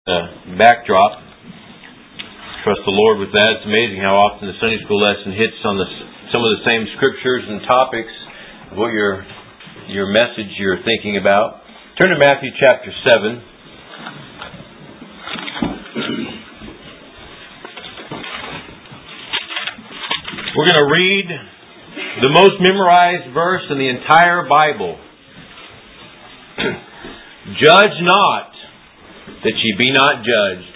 Backdrop. Trust the Lord with that. It's amazing how often the Sunday school lesson hits on some of the same scriptures and topics of what your message you're thinking about. Turn to Matthew chapter 7. We're going to read the most memorized verse in the entire Bible. Judge not, that ye be not judged.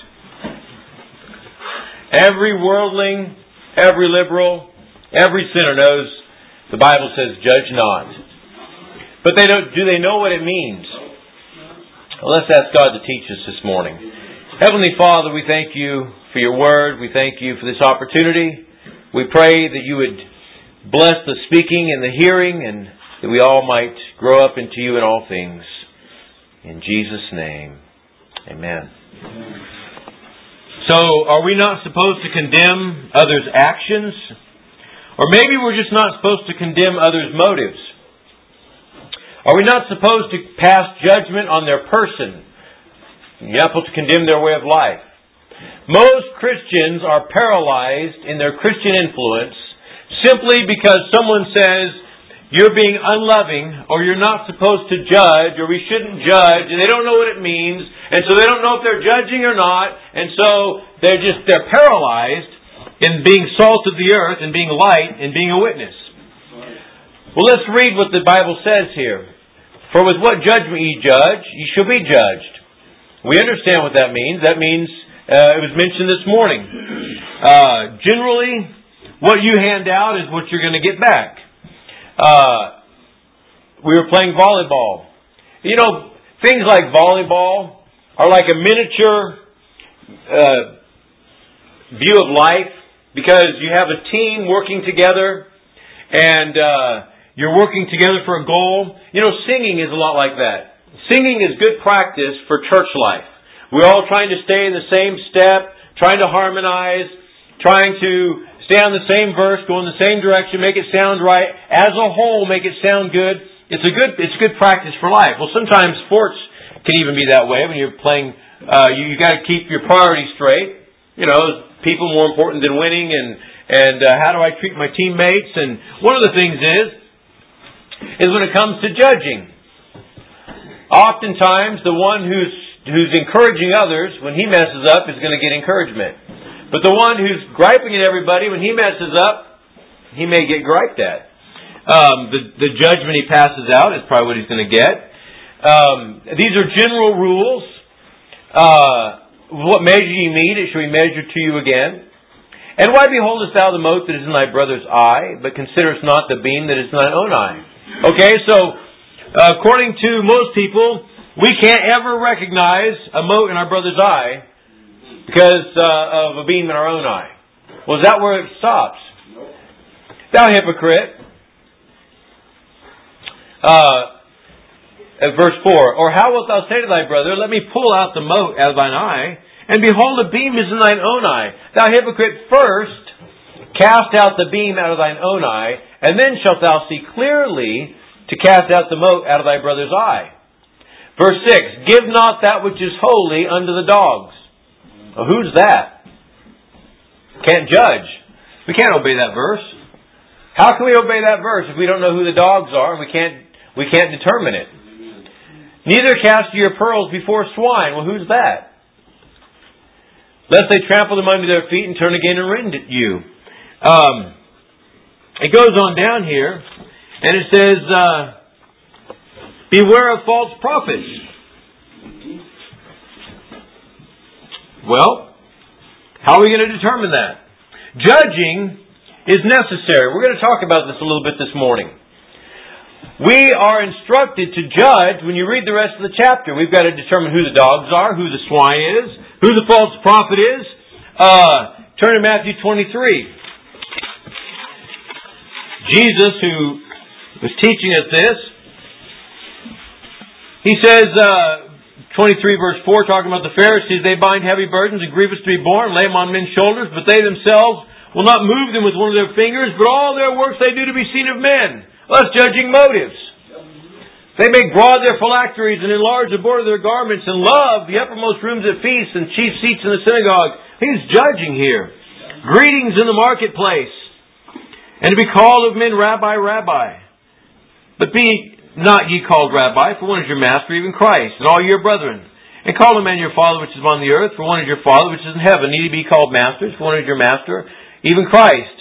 Every worldling, every liberal, every sinner knows the Bible says, judge not. But do they know what it means? Well, let's ask God to teach us this morning. Heavenly Father, we thank you for your word. We thank you for this opportunity. We pray that you would bless the speaking and the hearing, and that we all might grow up into you in all things. In Jesus' name, amen. So, are we not supposed to condemn others' actions? Or maybe we're just not supposed to condemn others' motives? Are we not supposed to pass judgment on their person? You're not supposed to condemn their way of life. Most Christians are paralyzed in their Christian influence simply because someone says, you're being unloving, or you're not supposed to judge, or we shouldn't judge, and they don't know what it means, and so they don't know if they're judging or not, and so they're paralyzed in being salt of the earth, and being light, and being a witness. Well, let's read what the Bible says here. For with what judgment ye judge, ye shall be judged. We understand what that means. That means, it was mentioned this morning. Generally, what you hand out is what you're going to get back. We were playing volleyball. You know, things like volleyball are like a miniature view of life, because you have a team working together and you're working together for a goal. You know, singing is a lot like that. Singing is good practice for church life. We're all trying to stay in the same step, trying to harmonize, trying to stay on the same verse, go in the same direction, make it sound right. As a whole, make it sound good. It's good practice for life. Well, sometimes sports can even be that way when you're playing. You got to keep your priorities straight. You know, people more important than winning, and how do I treat my teammates? And one of the things is when it comes to judging. Oftentimes, the one who's encouraging others, when he messes up, is going to get encouragement. But the one who's griping at everybody, when he messes up, he may get griped at. The judgment he passes out is probably what he's going to get. These are general rules. What measure ye meet, it shall be measured to you again. And why beholdest thou the mote that is in thy brother's eye, but considerest not the beam that is in thine own eye? Okay, so according to most people, we can't ever recognize a mote in our brother's eye because of a beam in our own eye. Well, is that where it stops? Thou hypocrite. At verse 4, or how wilt thou say to thy brother, let me pull out the mote out of thine eye, and behold, a beam is in thine own eye. Thou hypocrite, first cast out the beam out of thine own eye, and then shalt thou see clearly to cast out the mote out of thy brother's eye. Verse 6, give not that which is holy unto the dogs. Well, who's that? Can't judge. We can't obey that verse. How can we obey that verse if we don't know who the dogs are and we can't determine it? Neither cast your pearls before swine. Well, who's that? Lest they trample them under their feet and turn again and rend at you. It goes on down here, and it says, beware of false prophets. Well, how are we going to determine that? Judging is necessary. We're going to talk about this a little bit this morning. We are instructed to judge when you read the rest of the chapter. We've got to determine who the dogs are, who the swine is, who the false prophet is. Turn to Matthew 23. Jesus, who was teaching us this, he says, 23 verse 4, talking about the Pharisees, they bind heavy burdens and grievous to be borne, lay them on men's shoulders, but they themselves will not move them with one of their fingers, but all their works they do to be seen of men. Well, that's judging motives. They make broad their phylacteries and enlarge the border of their garments and love the uppermost rooms at feasts and chief seats in the synagogue. He's judging here. Greetings in the marketplace. And to be called of men, Rabbi, Rabbi. But be not ye called Rabbi, for one is your master, even Christ, and all your brethren. And call a man your father which is on the earth, for one is your Father which is in heaven. Need ye be called masters, for one is your master, even Christ.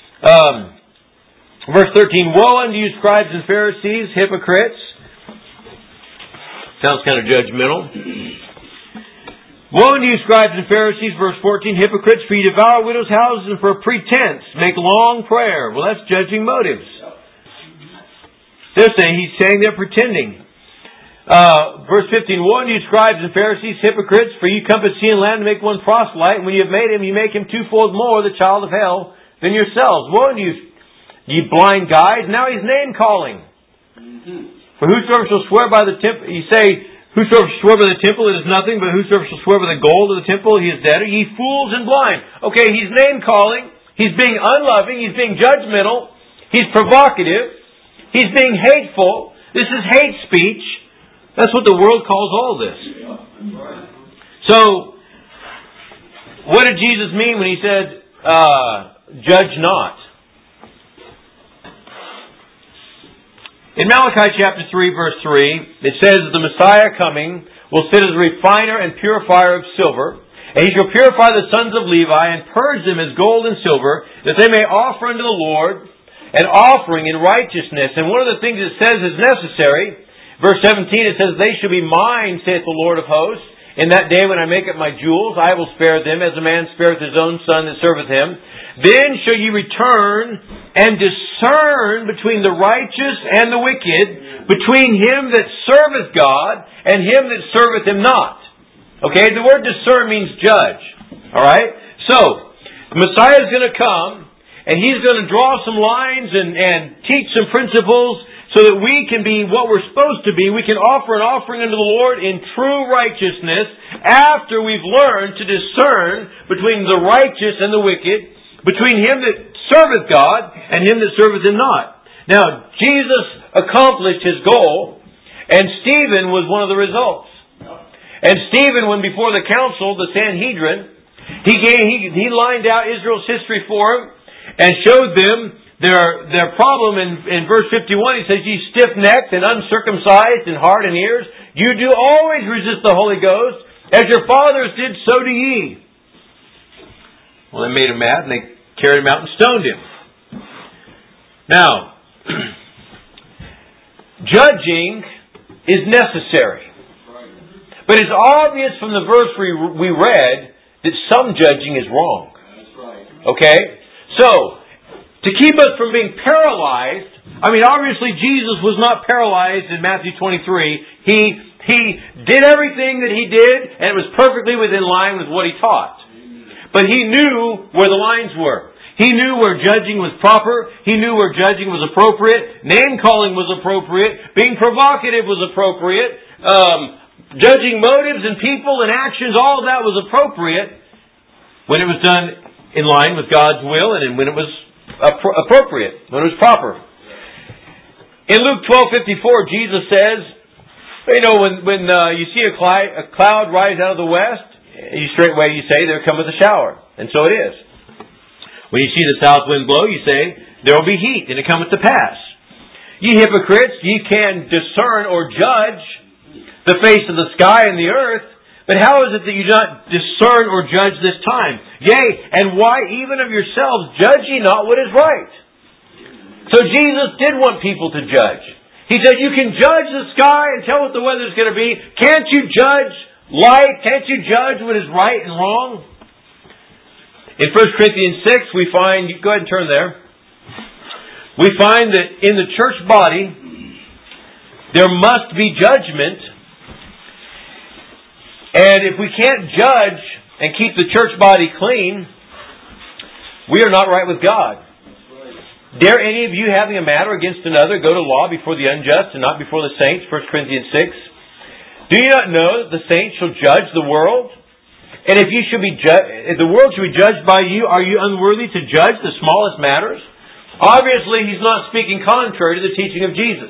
Verse 13, Woe unto you, scribes and Pharisees, hypocrites. Sounds kind of judgmental. Woe unto you, scribes and Pharisees, verse 14, hypocrites, for you devour widows' houses and for a pretense make long prayer. Well, that's judging motives. He's saying they're pretending. Verse 15, Woe unto you, scribes and Pharisees, hypocrites, for you compass sea and land to make one proselyte, and when you have made him, you make him twofold more the child of hell than yourselves. Woe unto you, ye blind guides, now he's name-calling. For whosoever shall swear by the temple, you say, whosoever shall swear by the temple, it is nothing, but whosoever shall swear by the gold of the temple, he is debtor. Ye fools and blind. Okay, he's name-calling, he's being unloving, he's being judgmental, he's provocative, he's being hateful. This is hate speech. That's what the world calls all this. So, what did Jesus mean when he said, judge not? In Malachi chapter 3, verse 3, it says, The Messiah coming will sit as a refiner and purifier of silver, and he shall purify the sons of Levi and purge them as gold and silver, that they may offer unto the Lord an offering in righteousness. And one of the things it says is necessary, verse 17, it says, They shall be mine, saith the Lord of hosts. In that day when I make up my jewels, I will spare them, as a man spareth his own son that serveth him. Then shall ye return and discern between the righteous and the wicked, between him that serveth God and him that serveth him not. Okay, the word discern means judge. Alright? So, the Messiah is going to come, and he's going to draw some lines and teach some principles so that we can be what we're supposed to be. We can offer an offering unto the Lord in true righteousness after we've learned to discern between the righteous and the wicked, between him that serveth God and him that serveth him not. Now, Jesus accomplished his goal, and Stephen was one of the results. And Stephen, when before the council, the Sanhedrin, he lined out Israel's history for them and showed them their problem. In verse 51, he says, Ye stiff-necked and uncircumcised in heart and ears, you do always resist the Holy Ghost, as your fathers did, so do ye. Well, they made him mad, and they carried him out and stoned him. Now, judging is necessary. But it's obvious from the verse we read that some judging is wrong. Okay? So, to keep us from being paralyzed, obviously Jesus was not paralyzed in Matthew 23. He did everything that he did, and it was perfectly within line with what he taught. But he knew where the lines were. He knew where judging was proper. He knew where judging was appropriate. Name-calling was appropriate. Being provocative was appropriate. Judging motives and people and actions, all of that was appropriate when it was done in line with God's will and when it was appropriate, when it was proper. In Luke 12:54, Jesus says, when you see a cloud rise out of the west, you straightway say, there cometh a shower. And so it is. When you see the south wind blow, you say, there will be heat, and it cometh to pass. Ye hypocrites, ye can discern or judge the face of the sky and the earth, but how is it that you do not discern or judge this time? Yea, and why even of yourselves judge ye not what is right? So Jesus did want people to judge. He said, you can judge the sky and tell what the weather is going to be. Can't you judge light? Can't you judge what is right and wrong? In 1 Corinthians 6, we find, go ahead and turn there. We find that in the church body, there must be judgment. And if we can't judge and keep the church body clean, we are not right with God. Dare any of you, having a matter against another, go to law before the unjust and not before the saints? 1 Corinthians 6. Do you not know that the saints shall judge the world? And if if the world should be judged by you, are you unworthy to judge the smallest matters? Obviously, he's not speaking contrary to the teaching of Jesus.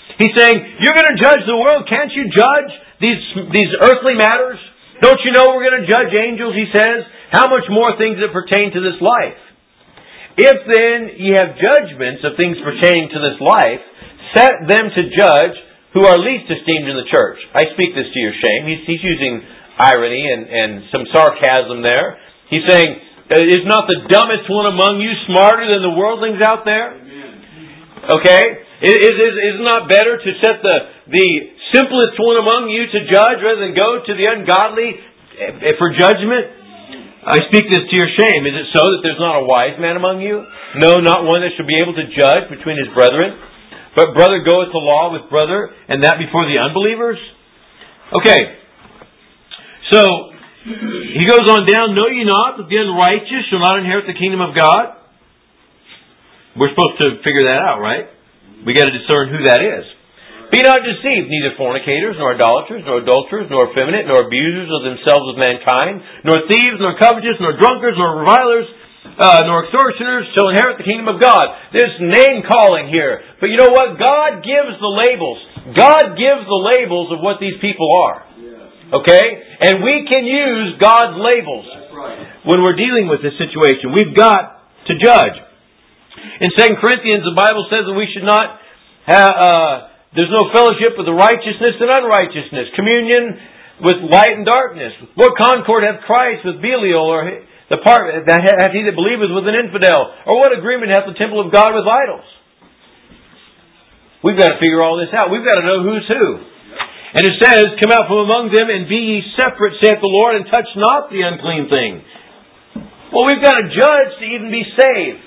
He's saying, you're going to judge the world. Can't you judge these earthly matters? Don't you know we're going to judge angels, he says? How much more things that pertain to this life? If then ye have judgments of things pertaining to this life, set them to judge who are least esteemed in the church. I speak this to your shame. He's using irony and some sarcasm there. He's saying, is not the dumbest one among you smarter than the worldlings out there? Okay? Is it not better to set the simplest one among you to judge rather than go to the ungodly for judgment? I speak this to your shame. Is it so that there's not a wise man among you? No, not one that should be able to judge between his brethren. But brother goeth to law with brother, and that before the unbelievers? Okay. So, he goes on down, know ye not that the unrighteous shall not inherit the kingdom of God? We're supposed to figure that out, right? We got to discern who that is. Be not deceived, neither fornicators, nor idolaters, nor adulterers, nor effeminate, nor abusers of themselves with mankind, nor thieves, nor covetous, nor drunkards, nor revilers, nor extortioners shall inherit the kingdom of God. There's name calling here. But you know what? God gives the labels. God gives the labels of what these people are. Okay? And we can use God's labels when we're dealing with this situation. We've got to judge. In 2 Corinthians, the Bible says that we should not have, there's no fellowship with the righteousness and unrighteousness, communion with light and darkness. What concord hath Christ with Belial, or the part that hath he that believeth with an infidel? Or what agreement hath the temple of God with idols? We've got to figure all this out. We've got to know who's who. And it says, come out from among them and be ye separate, saith the Lord, and touch not the unclean thing. Well, we've got to judge to even be saved.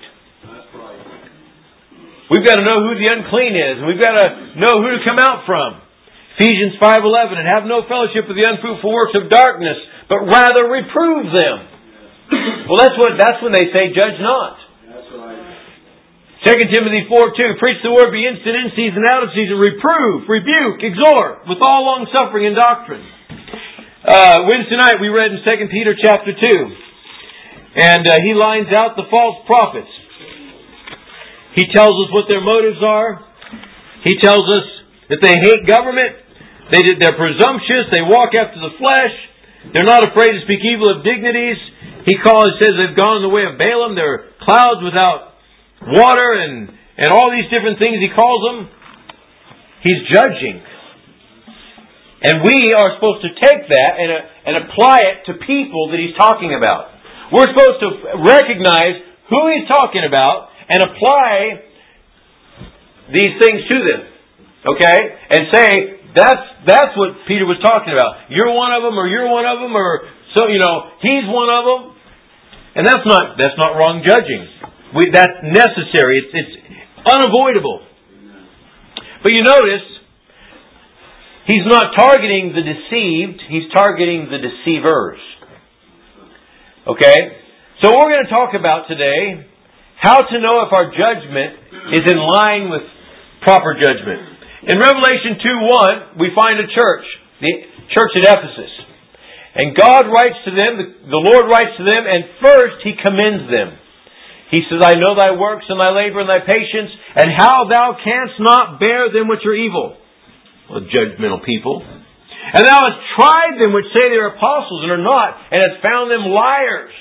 We've got to know who the unclean is. And we've got to know who to come out from. Ephesians 5:11, and have no fellowship with the unfruitful works of darkness, but rather reprove them. Well, that's when they say, judge not. That's right. 2 Timothy 4:2, preach the word, be instant in season, out of season, reprove, rebuke, exhort, with all long suffering and doctrine. Wednesday night we read in 2 Peter chapter 2, and he lines out the false prophets. He tells us what their motives are. He tells us that they hate government. They're presumptuous. They walk after the flesh. They're not afraid to speak evil of dignities. He says they've gone the way of Balaam. They're clouds without water and all these different things he calls them. He's judging. And we are supposed to take that and apply it to people that he's talking about. We're supposed to recognize who he's talking about and apply these things to them. Okay? And say, that's what Peter was talking about. You're one of them, or you're one of them, or so, he's one of them. And that's not wrong judging. That's necessary. It's unavoidable. But you notice, he's not targeting the deceived, he's targeting the deceivers. Okay? So what we're going to talk about today, how to know if our judgment is in line with proper judgment. In Revelation 2:1, we find a church, the church at Ephesus. And God writes to them, the Lord writes to them, and first He commends them. He says, I know thy works and thy labor and thy patience, and how thou canst not bear them which are evil. Well, judgmental people. And thou hast tried them which say they are apostles and are not, and hast found them liars.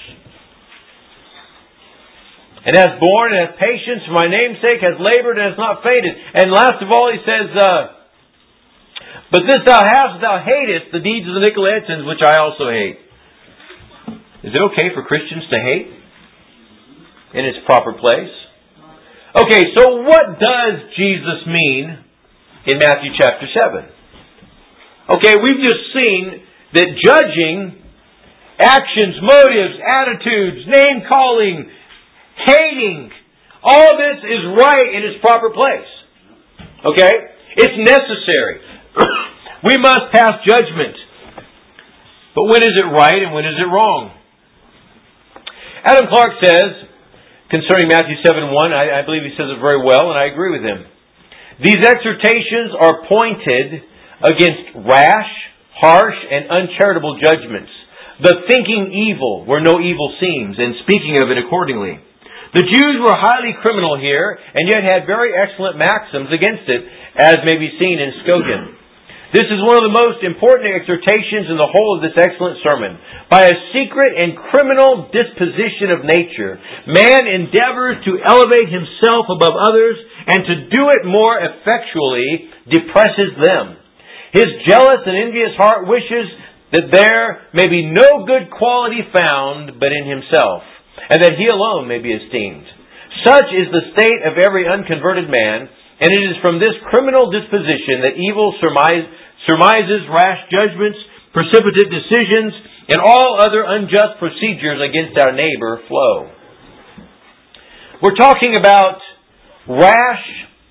And has borne and has patience for my name's sake, has labored and has not fainted. And last of all he says, but this thou hast, thou hatest the deeds of the Nicolaitans, which I also hate. Is it okay for Christians to hate? In its proper place? Okay, so what does Jesus mean in Matthew chapter 7? Okay, we've just seen that judging actions, motives, attitudes, name calling, hating, all this is right in its proper place. Okay? It's necessary. We must pass judgment. But when is it right and when is it wrong? Adam Clark says, concerning Matthew 7:1, I believe he says it very well, and I agree with him. These exhortations are pointed against rash, harsh, and uncharitable judgments, the thinking evil where no evil seems, and speaking of it accordingly. The Jews were highly criminal here, and yet had very excellent maxims against it, as may be seen in Scogan. This is one of the most important exhortations in the whole of this excellent sermon. By a secret and criminal disposition of nature, man endeavors to elevate himself above others, and to do it more effectually depresses them. His jealous and envious heart wishes that there may be no good quality found but in himself, and that he alone may be esteemed. Such is the state of every unconverted man, and it is from this criminal disposition that evil surmises, rash judgments, precipitate decisions, and all other unjust procedures against our neighbor flow. We're talking about rash,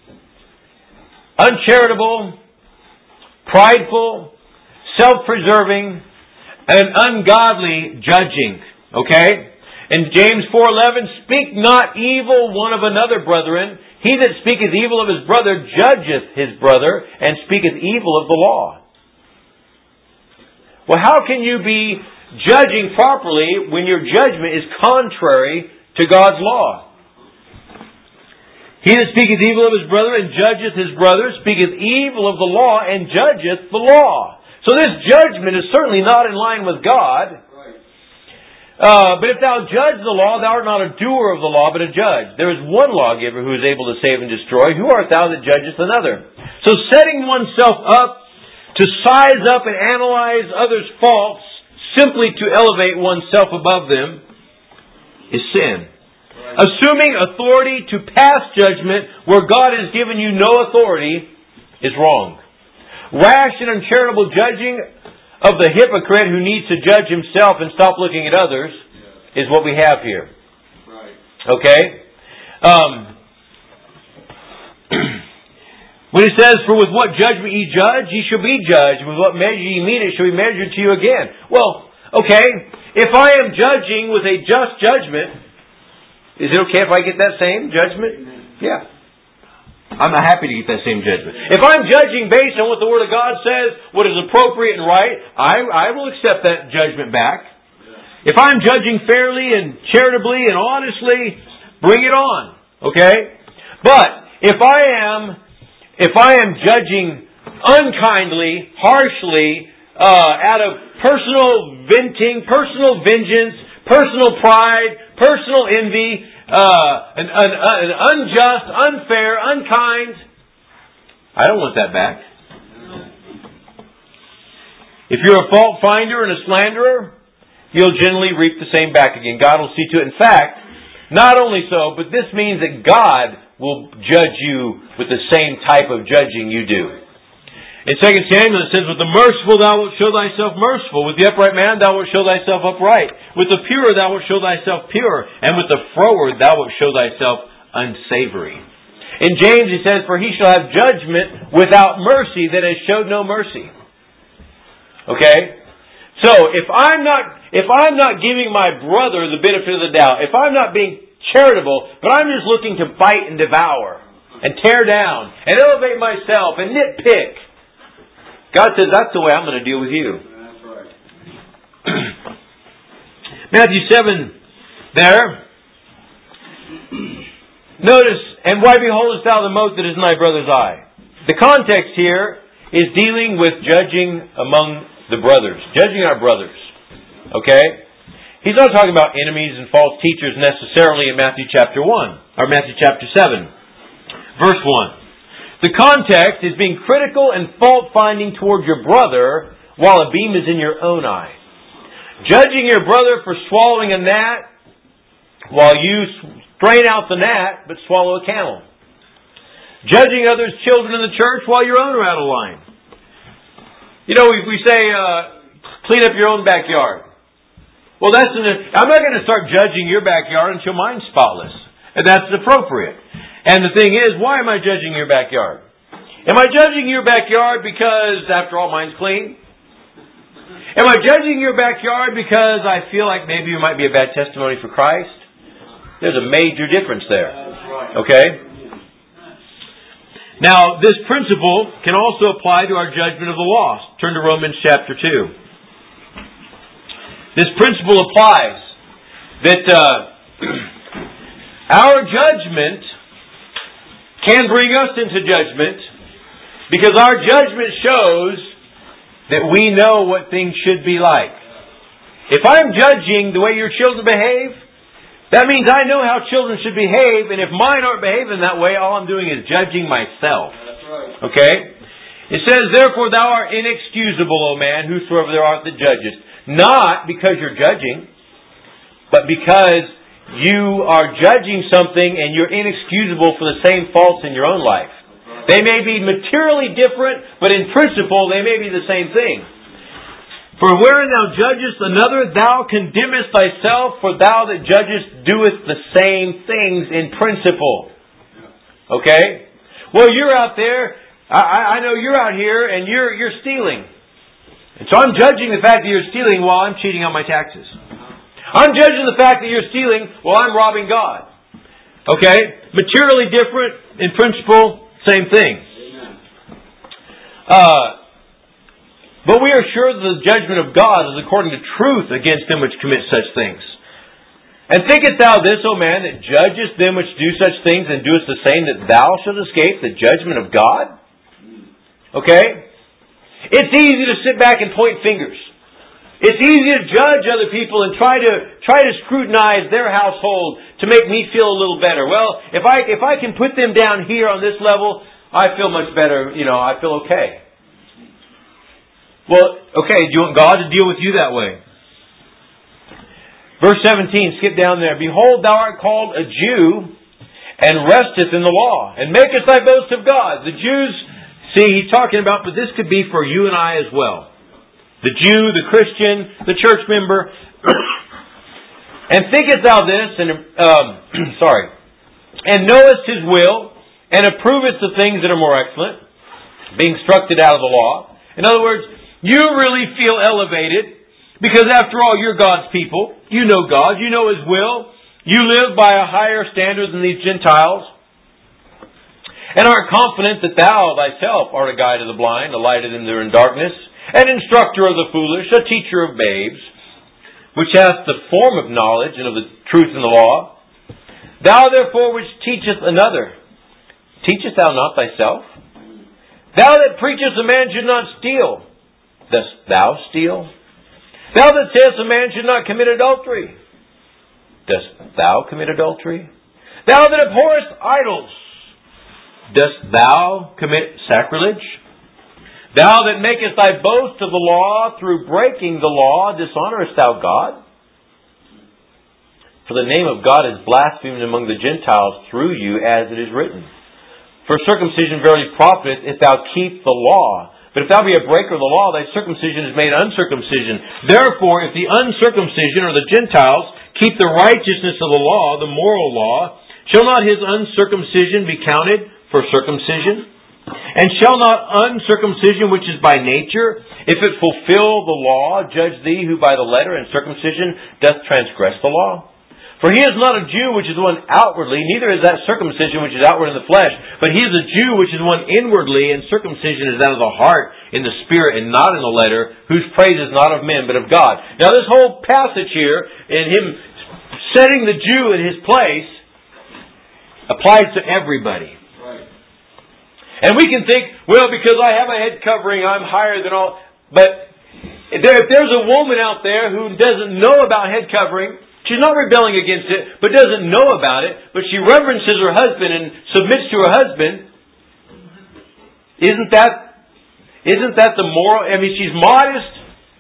uncharitable, prideful, self-preserving, and ungodly judging. Okay? In James 4:11, speak not evil one of another, brethren. He that speaketh evil of his brother judgeth his brother, and speaketh evil of the law. Well, how can you be judging properly when your judgment is contrary to God's law? He that speaketh evil of his brother and judgeth his brother speaketh evil of the law and judgeth the law. So this judgment is certainly not in line with God. But if thou judge the law, thou art not a doer of the law, but a judge. There is one lawgiver who is able to save and destroy. Who art thou that judgest another? So setting oneself up to size up and analyze others' faults simply to elevate oneself above them is sin. Assuming authority to pass judgment where God has given you no authority is wrong. Rash and uncharitable judging of the hypocrite who needs to judge himself and stop looking at others is what we have here. Okay? When it says, for with what judgment ye judge, ye shall be judged. With what measure ye mete, it shall be measured to you again. Well, okay, if I am judging with a just judgment, is it okay if I get that same judgment? Yeah. I'm happy to get that same judgment. If I'm judging based on what the Word of God says, what is appropriate and right, I will accept that judgment back. If I'm judging fairly and charitably and honestly, bring it on. Okay? But if I am judging unkindly, harshly, out of personal venting, personal vengeance, personal pride, personal envy, an unjust, unfair, unkind, I don't want that back. If you're a fault finder and a slanderer, you'll generally reap the same back again. God will see to it. In fact, not only so, but this means that God will judge you with the same type of judging you do. In 2 Samuel it says, with the merciful thou wilt show thyself merciful. With the upright man thou wilt show thyself upright. With the pure thou wilt show thyself pure. And with the froward thou wilt show thyself unsavory. In James he says, for he shall have judgment without mercy that has showed no mercy. Okay? So, if I'm not giving my brother the benefit of the doubt, if I'm not being charitable, but I'm just looking to bite and devour, and tear down, and elevate myself, and nitpick, God says, that's the way I'm going to deal with you. That's right. Matthew 7 there. Notice, and why beholdest thou the mote that is in thy brother's eye? The context here is dealing with judging among the brothers. Judging our brothers. Okay? He's not talking about enemies and false teachers necessarily in Matthew chapter 1. Or Matthew chapter 7. Verse 1. The context is being critical and fault-finding toward your brother while a beam is in your own eye. Judging your brother for swallowing a gnat while you strain out the gnat but swallow a camel. Judging others' children in the church while your own are out of line. You know, we say, clean up your own backyard. Well, I'm not going to start judging your backyard until mine's spotless. And that's appropriate. And the thing is, why am I judging your backyard? Am I judging your backyard because, after all, mine's clean? Am I judging your backyard because I feel like maybe you might be a bad testimony for Christ? There's a major difference there. Okay? Now, this principle can also apply to our judgment of the lost. Turn to Romans chapter 2. This principle applies that Our judgment can bring us into judgment because our judgment shows that we know what things should be like. If I'm judging the way your children behave, that means I know how children should behave, and if mine aren't behaving that way, all I'm doing is judging myself. That's right. Okay? It says, therefore thou art inexcusable, O man, whosoever thou art that judgest. Not because you're judging, but because you are judging something and you're inexcusable for the same faults in your own life. They may be materially different, but in principle they may be the same thing. For wherein thou judgest another, thou condemnest thyself, for thou that judgest doest the same things in principle. Okay? Well, you're out there, I know you're out here and you're stealing. And so I'm judging the fact that you're stealing while I'm cheating on my taxes. I'm judging the fact that you're stealing while I'm robbing God. Okay? Materially different, in principle, same thing. But we are sure that the judgment of God is according to truth against them which commit such things. And thinkest thou this, O man, that judgest them which do such things, and doest the same, that thou shalt escape the judgment of God? Okay? It's easy to sit back and point fingers. It's easy to judge other people and try to scrutinize their household to make me feel a little better. Well, if I can put them down here on this level, I feel much better. I feel okay. Well, okay, do you want God to deal with you that way? Verse 17, skip down there. Behold, thou art called a Jew, and resteth in the law, and makest thy boast of God. The Jews, see, he's talking about, but this could be for you and I as well. The Jew, the Christian, the church member. And thinkest thou this, and knowest his will, and approvest the things that are more excellent, being instructed out of the law. In other words, you really feel elevated, because after all, you're God's people. You know God, you know His will. You live by a higher standard than these Gentiles. And art confident that thou thyself art a guide of the blind, a light of them that are in darkness, an instructor of the foolish, a teacher of babes, which hath the form of knowledge and of the truth in the law. Thou therefore which teachest another, teachest thou not thyself? Thou that preachest a man should not steal, dost thou steal? Thou that sayest a man should not commit adultery, dost thou commit adultery? Thou that abhorrest idols, dost thou commit sacrilege? Thou that makest thy boast of the law, through breaking the law, dishonourest thou God? For the name of God is blasphemed among the Gentiles through you, as it is written. For circumcision verily profiteth, if thou keep the law. But if thou be a breaker of the law, thy circumcision is made uncircumcision. Therefore, if the uncircumcision, or the Gentiles, keep the righteousness of the law, the moral law, shall not his uncircumcision be counted for circumcision? And shall not uncircumcision, which is by nature, if it fulfill the law, judge thee who by the letter and circumcision doth transgress the law? For he is not a Jew which is one outwardly, neither is that circumcision which is outward in the flesh, but he is a Jew which is one inwardly, and circumcision is out of the heart, in the spirit, and not in the letter, whose praise is not of men, but of God. Now this whole passage here, in him setting the Jew in his place, applies to everybody. And we can think, well, because I have a head covering, I'm higher than all. But if there's a woman out there who doesn't know about head covering, she's not rebelling against it, but doesn't know about it, but she reverences her husband and submits to her husband, isn't that the moral? I mean, she's modest.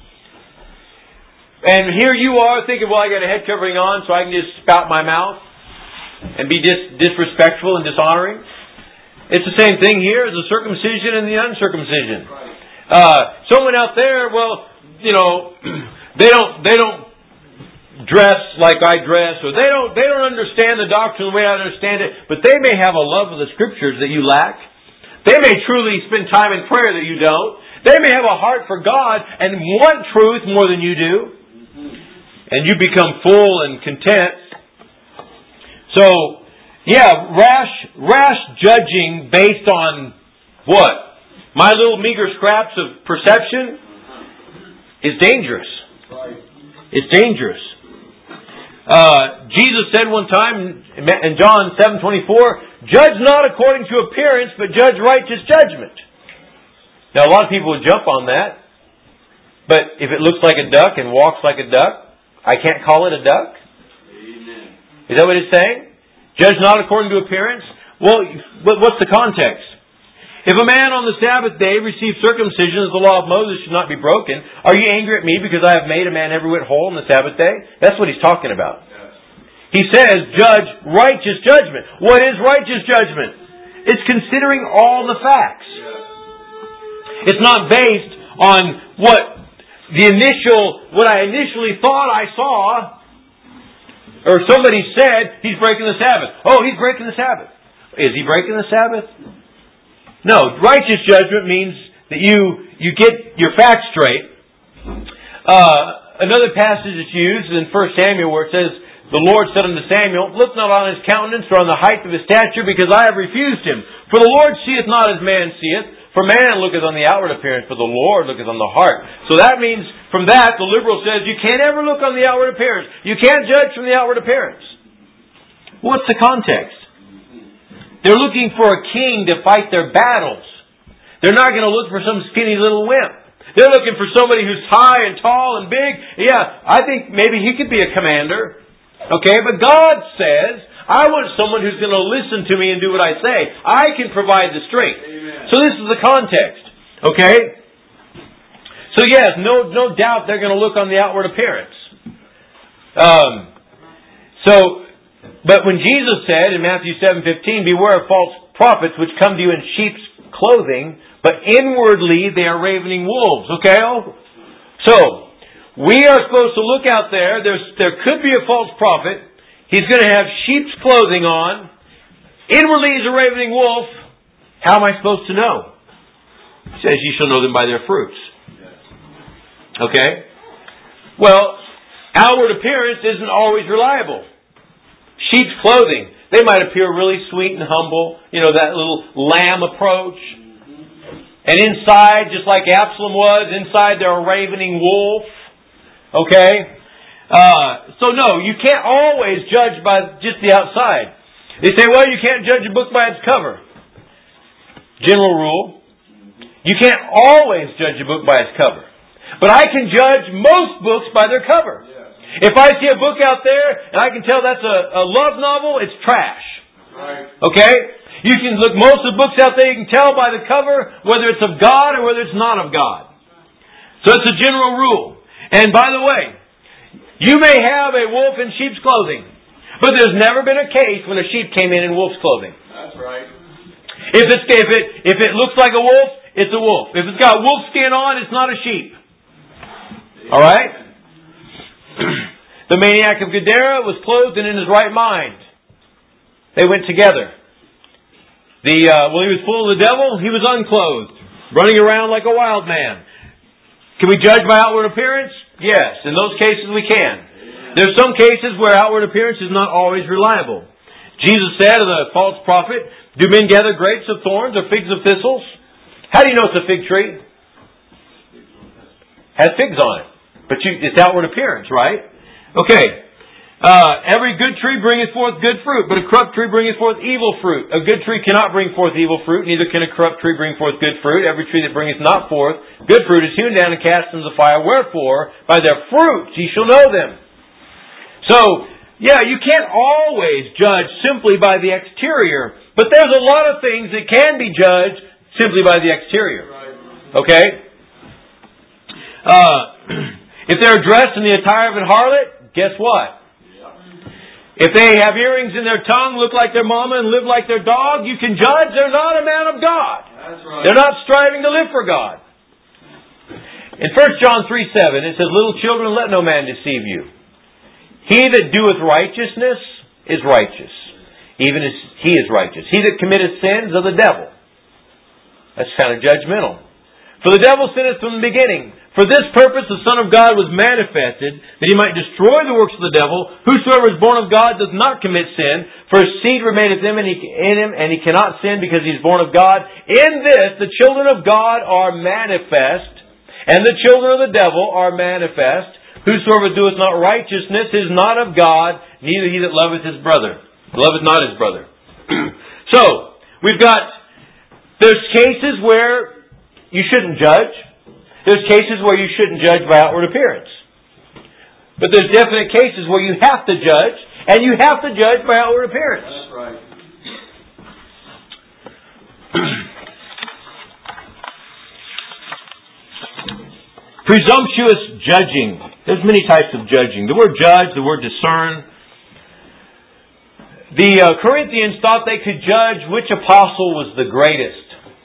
And here you are thinking, well, I got a head covering on, so I can just spout my mouth and be disrespectful and dishonoring. It's the same thing here as the circumcision and the uncircumcision. Someone out there, well, they don't dress like I dress, or they don't understand the doctrine the way I understand it, but they may have a love of the Scriptures that you lack. They may truly spend time in prayer that you don't. They may have a heart for God and want truth more than you do. And you become full and content. So, yeah, rash judging based on what? My little meager scraps of perception is dangerous. It's dangerous. Jesus said one time in John 7:24, "Judge not according to appearance, but judge righteous judgment." Now a lot of people would jump on that. But if it looks like a duck and walks like a duck, I can't call it a duck? Amen. Is that what it's saying? Judge not according to appearance? Well, what's the context? If a man on the Sabbath day receives circumcision as the law of Moses should not be broken, are you angry at me because I have made a man every whit whole on the Sabbath day? That's what he's talking about. Yes. He says, judge righteous judgment. What is righteous judgment? It's considering all the facts. Yes. It's not based on what I initially thought I saw, or somebody said he's breaking the Sabbath. Oh, he's breaking the Sabbath. Is he breaking the Sabbath? No, righteous judgment means that you get your facts straight. Another passage that's used in 1 Samuel where it says, "The Lord said unto Samuel, Look not on his countenance or on the height of his stature, because I have refused him. For the Lord seeth not as man seeth. For man looketh on the outward appearance, but the Lord looketh on the heart." So that means, from that, the liberal says, you can't ever look on the outward appearance. You can't judge from the outward appearance. What's the context? They're looking for a king to fight their battles. They're not going to look for some skinny little wimp. They're looking for somebody who's high and tall and big. Yeah, I think maybe he could be a commander. Okay, but God says, I want someone who's going to listen to me and do what I say. I can provide the strength. Amen. So this is the context. Okay? So yes, no doubt they're going to look on the outward appearance. But when Jesus said in Matthew 7:15, "Beware of false prophets which come to you in sheep's clothing, but inwardly they are ravening wolves." Okay? So, we are supposed to look out there. There could be a false prophet. He's going to have sheep's clothing on. Inwardly he's a ravening wolf. How am I supposed to know? He says, "You shall know them by their fruits." Okay? Well, outward appearance isn't always reliable. Sheep's clothing, they might appear really sweet and humble. You know, that little lamb approach. And inside, just like Absalom was, inside they're a ravening wolf. Okay? So no, you can't always judge by just the outside. They say, well, you can't judge a book by its cover. General rule. You can't always judge a book by its cover. But I can judge most books by their cover. If I see a book out there and I can tell that's a love novel, it's trash. Okay? You can look, most of the books out there, you can tell by the cover whether it's of God or whether it's not of God. So it's a general rule. And by the way, you may have a wolf in sheep's clothing, but there's never been a case when a sheep came in wolf's clothing. That's right. If it looks like a wolf, it's a wolf. If it's got wolf skin on, it's not a sheep. All right? The maniac of Gadara was clothed and in his right mind. They went together. When he was full of the devil, he was unclothed, running around like a wild man. Can we judge by outward appearance? Yes, in those cases we can. There's some cases where outward appearance is not always reliable. Jesus said of the false prophet, "Do men gather grapes of thorns or figs of thistles?" How do you know it's a fig tree? Has figs on it. But it's outward appearance, right? Okay. Every good tree bringeth forth good fruit, but a corrupt tree bringeth forth evil fruit. A good tree cannot bring forth evil fruit, neither can a corrupt tree bring forth good fruit. Every tree that bringeth not forth good fruit is hewn down and cast into the fire. Wherefore, by their fruits ye shall know them. So, yeah, you can't always judge simply by the exterior, but there's a lot of things that can be judged simply by the exterior. Okay? If they're dressed in the attire of a harlot, guess what? If they have earrings in their tongue, look like their mama, and live like their dog, you can judge they're not a man of God. That's right. They're not striving to live for God. In 1 John 3:7, it says, "Little children, let no man deceive you. He that doeth righteousness is righteous, even as he is righteous. He that committeth sin is of the devil." That's kind of judgmental. "For the devil sinneth from the beginning. For this purpose the Son of God was manifested, that he might destroy the works of the devil. Whosoever is born of God does not commit sin, for his seed remaineth in him, and he cannot sin because he is born of God. In this the children of God are manifest, and the children of the devil are manifest. Whosoever doeth not righteousness is not of God, neither he that loveth his brother. Loveth not his brother. So, there's cases where you shouldn't judge. There's cases where you shouldn't judge by outward appearance. But there's definite cases where you have to judge, and you have to judge by outward appearance. That's right. Presumptuous judging. There's many types of judging. The word judge, the word discern. The Corinthians thought they could judge which apostle was the greatest.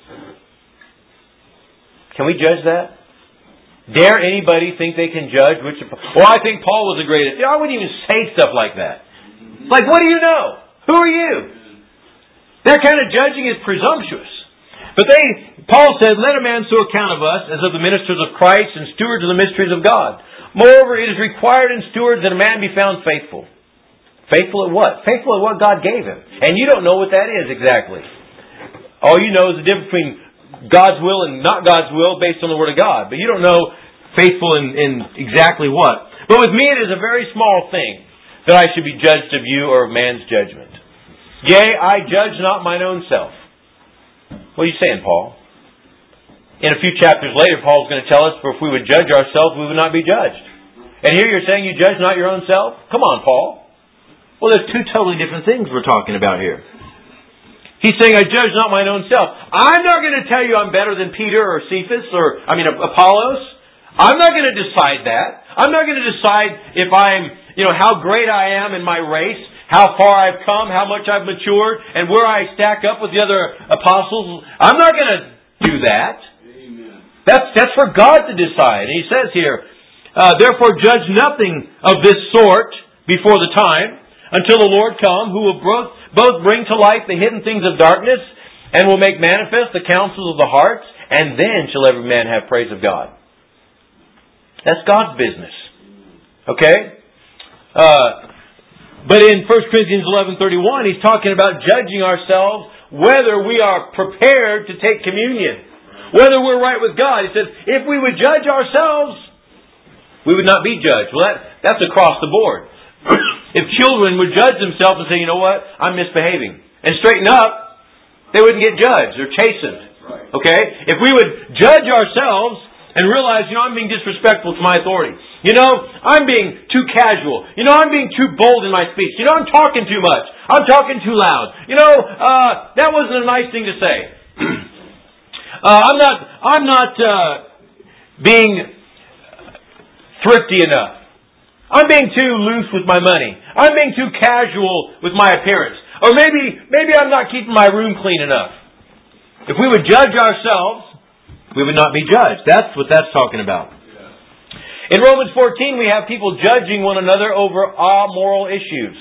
Can we judge that? Dare anybody think they can judge which apostle? Well, I think Paul was the greatest. I wouldn't even say stuff like that. Like, what do you know? Who are you? That kind of judging is presumptuous. But Paul said, let a man so account of us as of the ministers of Christ and stewards of the mysteries of God. Moreover, it is required in stewards that a man be found faithful. Faithful at what? Faithful at what God gave him. And you don't know what that is exactly. All you know is the difference between God's will and not God's will based on the Word of God. But you don't know faithful in exactly what. But with me it is a very small thing that I should be judged of you or of man's judgment. Yea, I judge not mine own self. What are you saying, Paul? In a few chapters later, Paul's going to tell us, for if we would judge ourselves, we would not be judged. And here you're saying you judge not your own self? Come on, Paul. Well, there's two totally different things we're talking about here. He's saying, I judge not mine own self. I'm not going to tell you I'm better than Peter or Cephas Apollos. I'm not going to decide that. I'm not going to decide if I'm, how great I am in my race, how far I've come, how much I've matured, and where I stack up with the other apostles. I'm not going to do that. Amen. That's for God to decide. And he says here, therefore judge nothing of this sort before the time, until the Lord come, who will both bring to light the hidden things of darkness, and will make manifest the counsels of the hearts, and then shall every man have praise of God. That's God's business. Okay? But in 1 Corinthians 11:31, he's talking about judging ourselves whether we are prepared to take communion. Whether we're right with God. He says, if we would judge ourselves, we would not be judged. Well, that's across the board. If children would judge themselves and say, you know what, I'm misbehaving, and straighten up, they wouldn't get judged or chastened. Okay? If we would judge ourselves and realize, I'm being disrespectful to my authority. I'm being too casual. I'm being too bold in my speech. I'm talking too much. I'm talking too loud. That wasn't a nice thing to say. I'm not being thrifty enough. I'm being too loose with my money. I'm being too casual with my appearance. Or maybe I'm not keeping my room clean enough. If we would judge ourselves, we would not be judged. That's what that's talking about. In Romans 14, we have people judging one another over all moral issues.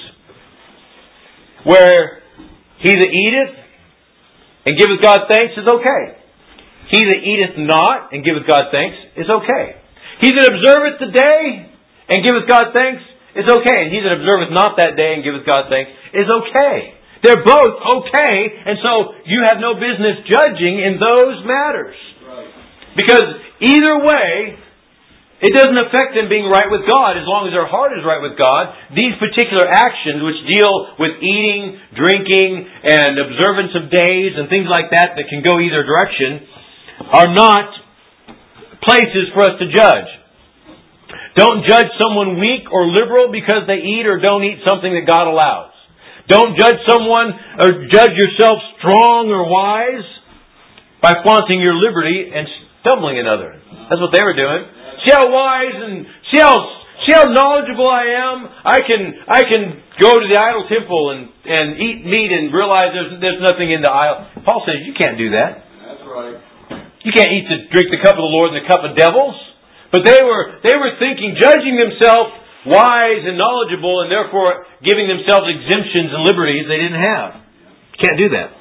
Where he that eateth and giveth God thanks is okay. He that eateth not and giveth God thanks is okay. He that observeth the day and giveth God thanks is okay. And he that observeth not that day and giveth God thanks is okay. They're both okay, and so you have no business judging in those matters. Because either way, it doesn't affect them being right with God as long as their heart is right with God. These particular actions which deal with eating, drinking, and observance of days and things like that can go either direction are not places for us to judge. Don't judge someone weak or liberal because they eat or don't eat something that God allows. Don't judge someone or judge yourself strong or wise by flaunting your liberty and stumbling another. That's what they were doing. See how wise and see how knowledgeable I am. I can go to the idol temple and eat meat and realize there's nothing in the idol. Paul says you can't do that. That's right. You can't drink the cup of the Lord and the cup of devils. But they were thinking, judging themselves wise and knowledgeable, and therefore giving themselves exemptions and liberties they didn't have. You can't do that.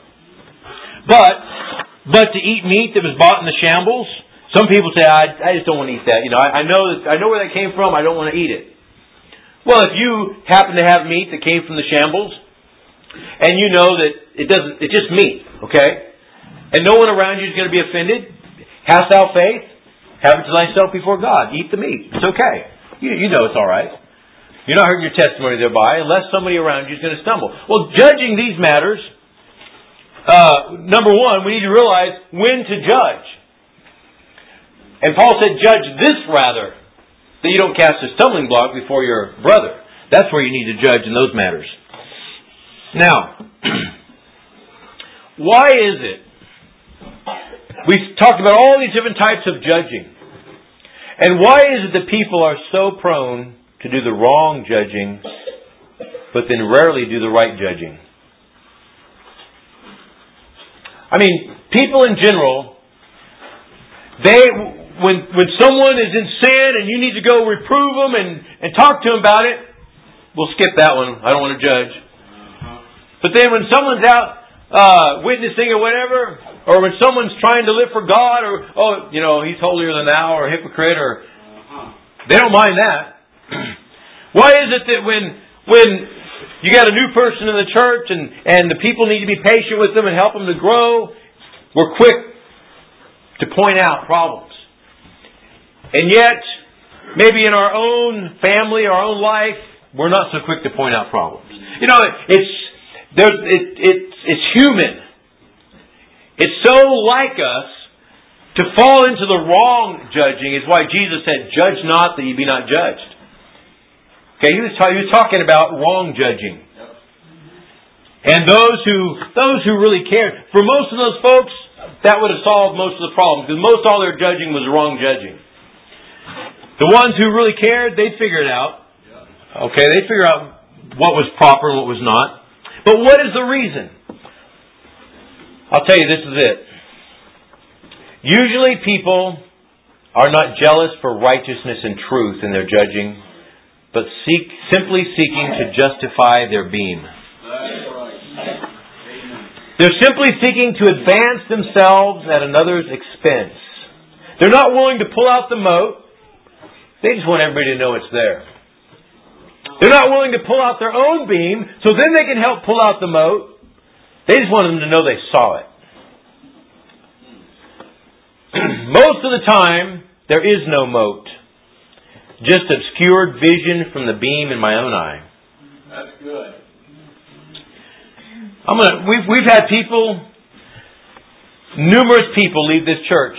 But to eat meat that was bought in the shambles, some people say, I just don't want to eat that. I know where that came from. I don't want to eat it. Well, if you happen to have meat that came from the shambles, and you know that it's just meat, okay? And no one around you is going to be offended. Hast thou faith? Have it to thyself before God. Eat the meat. It's okay. You know it's all right. You're not hurting your testimony thereby, unless somebody around you is going to stumble. Well, judging these matters, number one, we need to realize when to judge. And Paul said, judge this rather, that you don't cast a stumbling block before your brother. That's where you need to judge in those matters. Now, why is it? We've talked about all these different types of judging. And why is it that people are so prone to do the wrong judging, but then rarely do the right judging? I mean, people in general, when someone is in sin and you need to go reprove them and talk to them about it, we'll skip that one. I don't want to judge. But then when someone's out witnessing or whatever, or when someone's trying to live for God, or he's holier than thou, or a hypocrite, or they don't mind that. Why is it that when you got a new person in the church and the people need to be patient with them and help them to grow, we're quick to point out problems? And yet, maybe in our own family, our own life, we're not so quick to point out problems. It's human. It's so like us to fall into the wrong judging. Is why Jesus said, "Judge not, that ye be not judged." Okay, he was talking about wrong judging. And those who really cared, for most of those folks, that would have solved most of the problems, because most all their judging was wrong judging. The ones who really cared, they'd figure it out. Okay, they'd figure out what was proper and what was not. But what is the reason? I'll tell you, this is it. Usually people are not jealous for righteousness and truth in their judging, but simply seeking to justify their beam. They're simply seeking to advance themselves at another's expense. They're not willing to pull out the moat. They just want everybody to know it's there. They're not willing to pull out their own beam, so then they can help pull out the moat. They just want them to know they saw it. Most of the time, there is no moat. Just obscured vision from the beam in my own eye. That's good. We've had numerous people leave this church.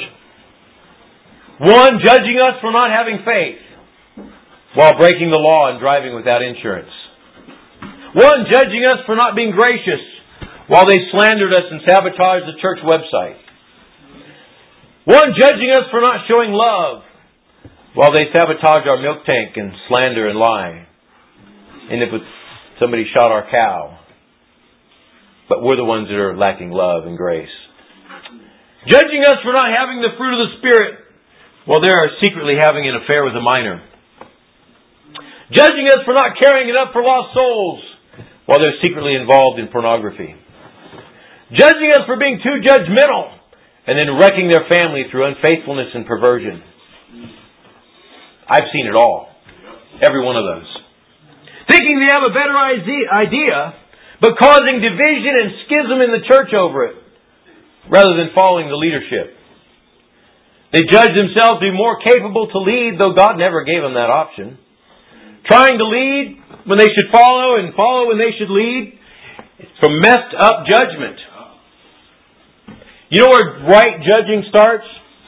One, judging us for not having faith while breaking the law and driving without insurance. One, judging us for not being gracious while they slandered us and sabotaged the church website. One, judging us for not showing love while they sabotage our milk tank and slander and lie. And if somebody shot our cow. But we're the ones that are lacking love and grace. Judging us for not having the fruit of the Spirit while they're secretly having an affair with a minor. Judging us for not caring enough for lost souls while they're secretly involved in pornography. Judging us for being too judgmental and then wrecking their family through unfaithfulness and perversion. I've seen it all. Every one of those. Thinking they have a better idea, but causing division and schism in the church over it, rather than following the leadership. They judge themselves to be more capable to lead, though God never gave them that option. Trying to lead when they should follow and follow when they should lead. It's from messed up judgment. You know where right judging starts?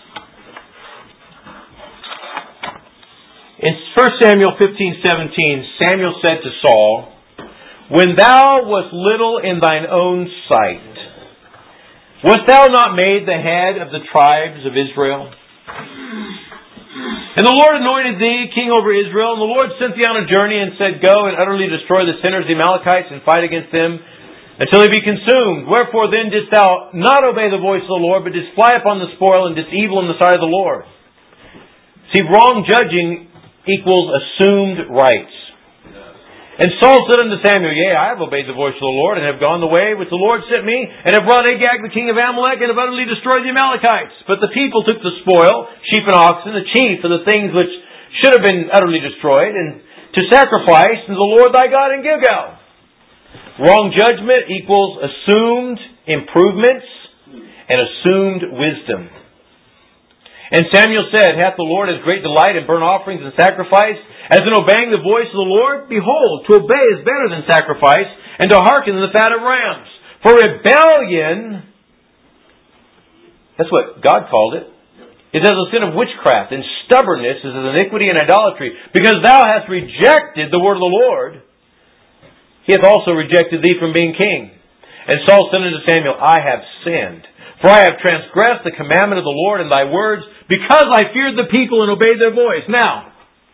In 1 Samuel 15:17, Samuel said to Saul, "When thou wast little in thine own sight, wast thou not made the head of the tribes of Israel? And the Lord anointed thee king over Israel, and the Lord sent thee on a journey and said, Go and utterly destroy the sinners, the Amalekites, and fight against them until they be consumed. Wherefore then didst thou not obey the voice of the Lord, but didst fly upon the spoil and didst evil in the sight of the Lord?" See, wrong judging equals assumed rights. And Saul said unto Samuel, "Yea, I have obeyed the voice of the Lord, and have gone the way which the Lord sent me, and have brought Agag the king of Amalek, and have utterly destroyed the Amalekites. But the people took the spoil, sheep and oxen, the chief of the things which should have been utterly destroyed, and to sacrifice to the Lord thy God in Gilgal." Wrong judgment equals assumed improvements and assumed wisdom. And Samuel said, "Hath the Lord as great delight in burnt offerings and sacrifice As in obeying the voice of the Lord, behold, to obey is better than sacrifice, and to hearken than the fat of rams. For rebellion, that's what God called it, is as a sin of witchcraft, and stubbornness is as iniquity and idolatry. Because thou hast rejected the word of the Lord, He hath also rejected thee from being king. And Saul said unto Samuel, I have sinned, for I have transgressed the commandment of the Lord in thy words, because I feared the people and obeyed their voice. Now,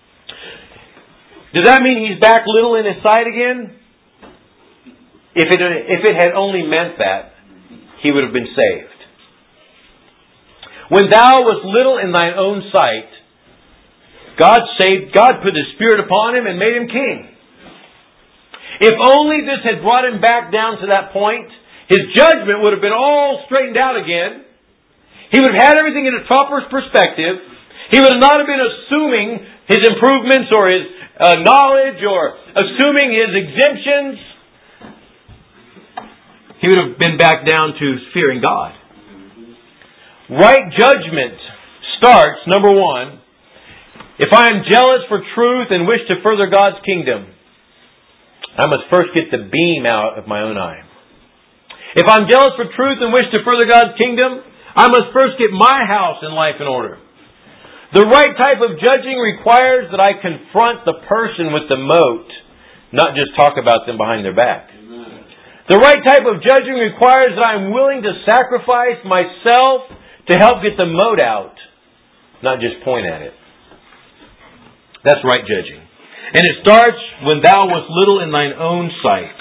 does that mean he's back little in his sight again? If it had only meant that, he would have been saved. When thou wast little in thine own sight, God put His Spirit upon him and made him king. If only this had brought him back down to that point, his judgment would have been all straightened out again. He would have had everything in a proper perspective. He would not have been assuming his improvements or his knowledge or assuming his exemptions. He would have been back down to fearing God. Right judgment starts, number one, if I am jealous for truth and wish to further God's kingdom, I must first get the beam out of my own eye. If I'm jealous for truth and wish to further God's kingdom, I must first get my house and life in order. The right type of judging requires that I confront the person with the mote, not just talk about them behind their back. Amen. The right type of judging requires that I'm willing to sacrifice myself to help get the mote out, not just point at it. That's right judging. And it starts when thou wast little in thine own sight.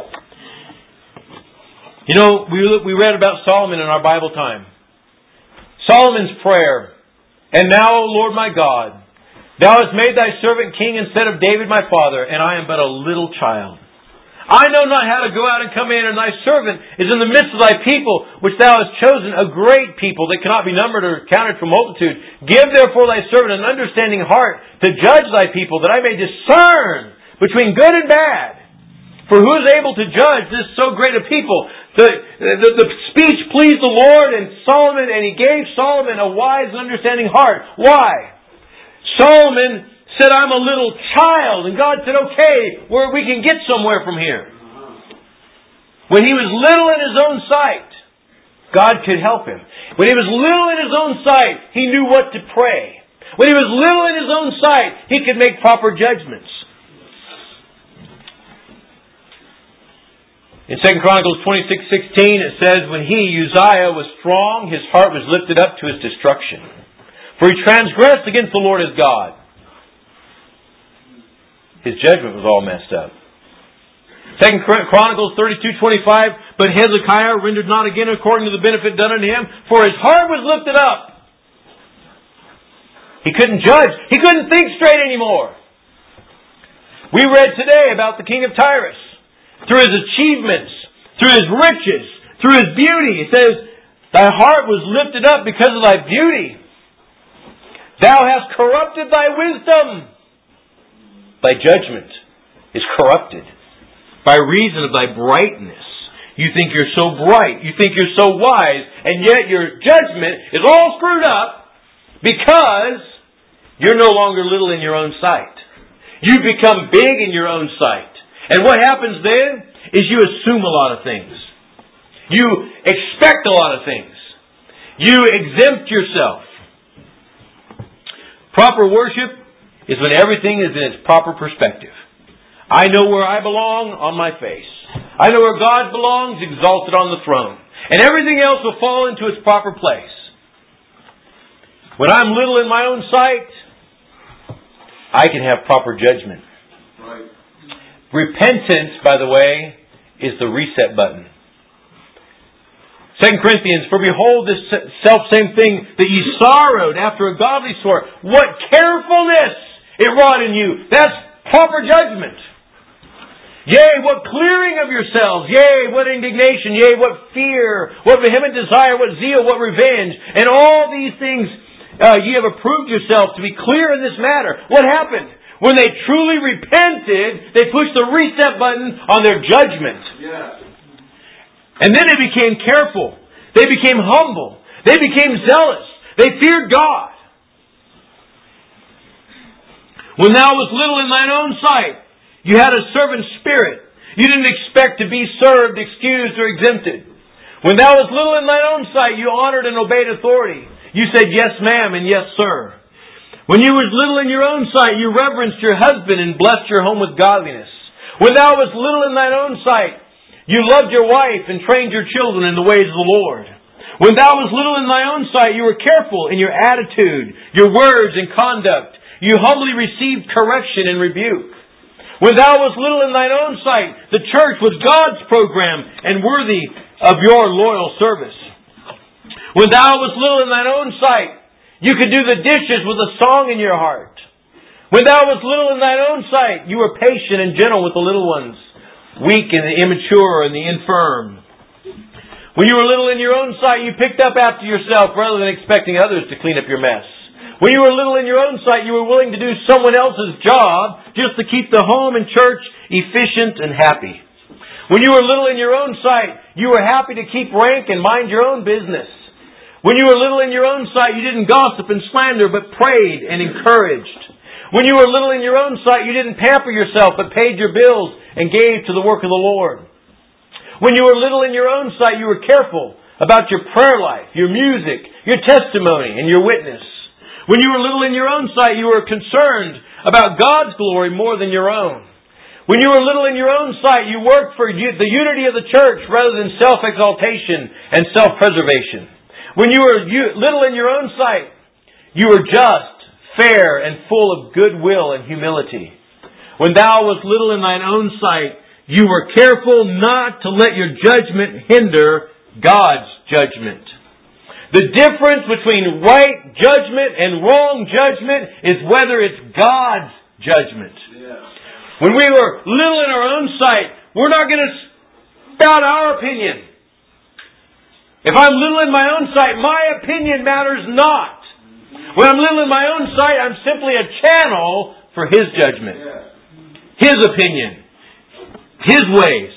You know, we read about Solomon in our Bible time. Solomon's prayer. And now, O Lord my God, thou hast made thy servant king instead of David my father, and I am but a little child. I know not how to go out and come in, and thy servant is in the midst of thy people, which thou hast chosen, a great people that cannot be numbered or counted for multitude. Give therefore thy servant an understanding heart to judge thy people, that I may discern between good and bad. For who is able to judge this so great a people? The speech pleased the Lord and Solomon, and He gave Solomon a wise and understanding heart. Why? Solomon said, I'm a little child. And God said, okay, we can get somewhere from here. When he was little in his own sight, God could help him. When he was little in his own sight, he knew what to pray. When he was little in his own sight, he could make proper judgments. In 2 Chronicles 26:16 it says, when he, Uzziah, was strong, his heart was lifted up to his destruction. For he transgressed against the Lord his God. His judgment was all messed up. 2 Chronicles 32:25, but Hezekiah rendered not again according to the benefit done unto him, for his heart was lifted up. He couldn't judge. He couldn't think straight anymore. We read today about the king of Tyrus. Through his achievements, through his riches, through his beauty. It says, thy heart was lifted up because of thy beauty. Thou hast corrupted thy wisdom. Thy judgment is corrupted by reason of thy brightness. You think you're so bright. You think you're so wise. And yet your judgment is all screwed up because you're no longer little in your own sight. You become big in your own sight. And what happens then is you assume a lot of things. You expect a lot of things. You exempt yourself. Proper worship is when everything is in its proper perspective. I know where I belong on my face. I know where God belongs exalted on the throne. And everything else will fall into its proper place. When I'm little in my own sight, I can have proper judgment. Right. Repentance, by the way, is the reset button. 2 Corinthians, for behold this selfsame thing that ye sorrowed after a godly sort. What carefulness it wrought in you. That's proper judgment. Yea, what clearing of yourselves. Yea, what indignation. Yea, what fear. What vehement desire. What zeal. What revenge. And all these things ye have approved yourselves to be clear in this matter. What happened? When they truly repented, they pushed the reset button on their judgment. Yeah. And then they became careful. They became humble. They became zealous. They feared God. When thou wast little in thine own sight, you had a servant spirit. You didn't expect to be served, excused, or exempted. When thou wast little in thine own sight, you honored and obeyed authority. You said yes, ma'am, and yes, sir. When you were little in your own sight, you reverenced your husband and blessed your home with godliness. When thou wast little in thine own sight, you loved your wife and trained your children in the ways of the Lord. When thou wast little in thy own sight, you were careful in your attitude, your words and conduct. You humbly received correction and rebuke. When thou wast little in thine own sight, the church was God's program and worthy of your loyal service. When thou wast little in thine own sight, you could do the dishes with a song in your heart. When thou wast little in thine own sight, you were patient and gentle with the little ones, weak and the immature and the infirm. When you were little in your own sight, you picked up after yourself rather than expecting others to clean up your mess. When you were little in your own sight, you were willing to do someone else's job just to keep the home and church efficient and happy. When you were little in your own sight, you were happy to keep rank and mind your own business. When you were little in your own sight, you didn't gossip and slander, but prayed and encouraged. When you were little in your own sight, you didn't pamper yourself, but paid your bills and gave to the work of the Lord. When you were little in your own sight, you were careful about your prayer life, your music, your testimony, and your witness. When you were little in your own sight, you were concerned about God's glory more than your own. When you were little in your own sight, you worked for the unity of the church rather than self-exaltation and self-preservation. When you were little in your own sight, you were just, fair, and full of goodwill and humility. When thou wast little in thine own sight, you were careful not to let your judgment hinder God's judgment. The difference between right judgment and wrong judgment is whether it's God's judgment. Yeah. When we were little in our own sight, we're not going to spout our opinion. If I'm little in my own sight, my opinion matters not. When I'm little in my own sight, I'm simply a channel for His judgment. His opinion. His ways.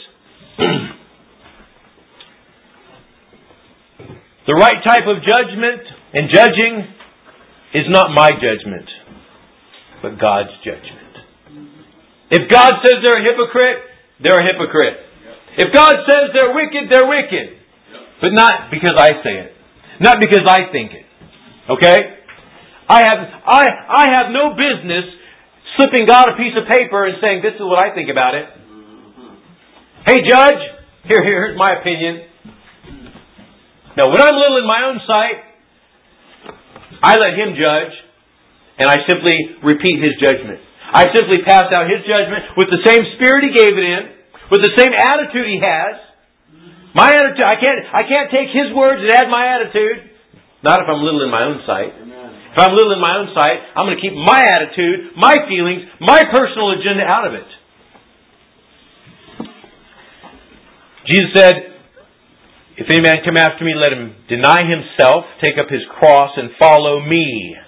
The right type of judgment and judging is not my judgment, but God's judgment. If God says they're a hypocrite, they're a hypocrite. If God says they're wicked, they're wicked. But not because I say it. Not because I think it. Okay? I have no business slipping God a piece of paper and saying, this is what I think about it. Hey, judge, here's my opinion. Now, when I'm little in my own sight, I let Him judge, and I simply repeat His judgment. I simply pass out His judgment with the same spirit He gave it in, with the same attitude He has. My attitude, I can't take His words and add my attitude. Not if I'm little in my own sight. If I'm little in my own sight, I'm going to keep my attitude, my feelings, my personal agenda out of it. Jesus said, if any man come after me, let him deny himself, take up his cross, and follow me.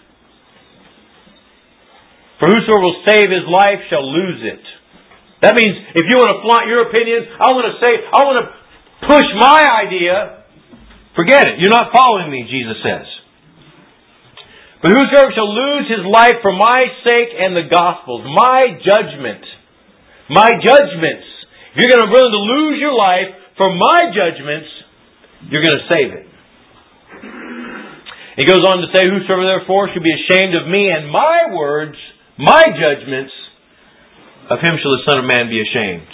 For whosoever will save his life shall lose it. That means if you want to flaunt your opinion, I want to push my idea, forget it. You're not following me, Jesus says. But whosoever shall lose his life for my sake and the gospel's, my judgments. If you're going to be willing to lose your life for my judgments, you're going to save it. He goes on to say, whosoever therefore should be ashamed of me and my words, my judgments, of him shall the Son of Man be ashamed.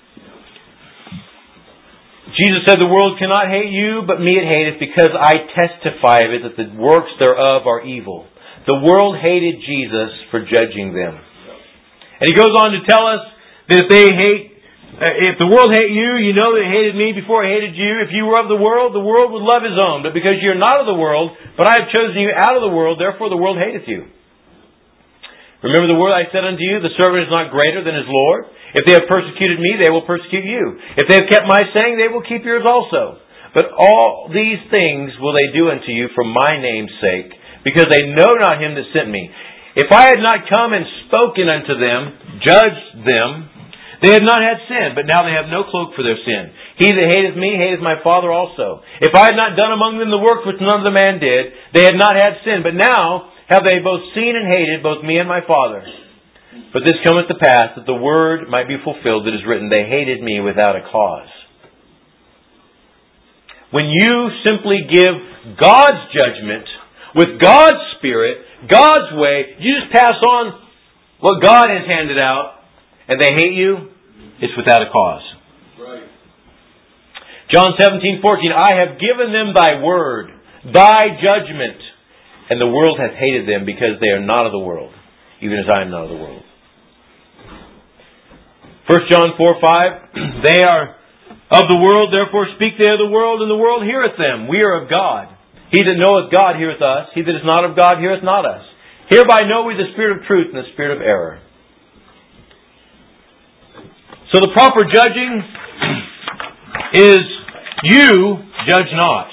Jesus said, the world cannot hate you, but me it hateth, because I testify of it that the works thereof are evil. The world hated Jesus for judging them. And he goes on to tell us that if the world hate you, you know that it hated me before it hated you. If you were of the world would love his own. But because you're not of the world, but I have chosen you out of the world, therefore the world hateth you. Remember the word I said unto you, the servant is not greater than his Lord. If they have persecuted me, they will persecute you. If they have kept my saying, they will keep yours also. But all these things will they do unto you for my name's sake, because they know not him that sent me. If I had not come and spoken unto them, judged them, they had not had sin, but now they have no cloak for their sin. He that hateth me, hateth my Father also. If I had not done among them the works which none of the man did, they had not had sin. But now have they both seen and hated both me and my Father. But this cometh to pass, that the word might be fulfilled that is written, they hated me without a cause. When you simply give God's judgment, with God's Spirit, God's way, you just pass on what God has handed out, and they hate you, it's without a cause. Right. John 17:14, I have given them thy word, thy judgment, and the world hath hated them because they are not of the world, even as I am not of the world. 1 John 4:5, they are of the world, therefore speak they of the world, and the world heareth them. We are of God. He that knoweth God heareth us. He that is not of God heareth not us. Hereby know we the spirit of truth and the spirit of error. So the proper judging is you judge not.